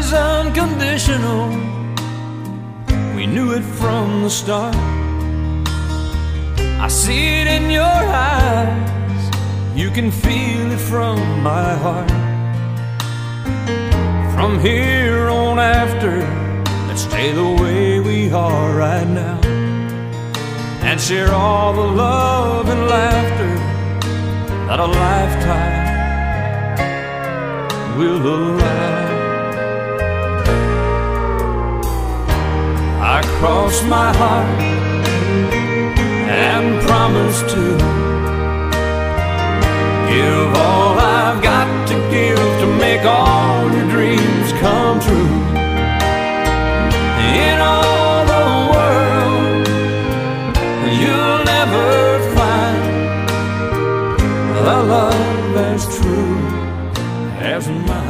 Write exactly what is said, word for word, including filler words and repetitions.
is unconditional. We knew it from the start. I see it in your eyes. You can feel it from my heart. From here on after, let's stay the way we are right now, and share all the love and laughter that a lifetime will allow. I cross my heart and promise to give all I've got to give to make all your dreams come true. In all the world, you'll never find a love as true as mine.